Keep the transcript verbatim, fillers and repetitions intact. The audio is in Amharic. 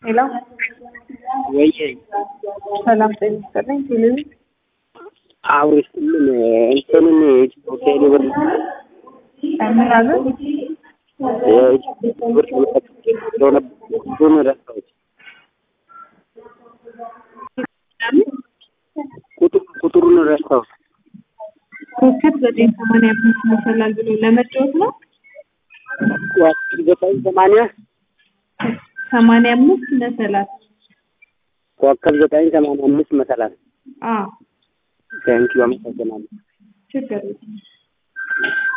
ሄሎ ወይ ሰላም ጤና ይስጥልኝ። ቴሌቪዥን አውሪስልን እንትንን ሆቴል ብር ምን አለ? ብር ስለሆነ ብዙም ረሳሁት። ቁጥር ቁጥሩን ረሳሁት። ኮከብ ዘጠኝ ሰማንያ አምስት መሰላል ብሎ ለመጫወት ነው። ኮከብ ዘጠኝ ሰማንያ ሰማንያ አምስት መሰላል ኮከብ ዘጠኝ ሰማንያ አምስት መሰላል። አዎ ታንኪዩ አመሰግናለሁ። ችግር የለም።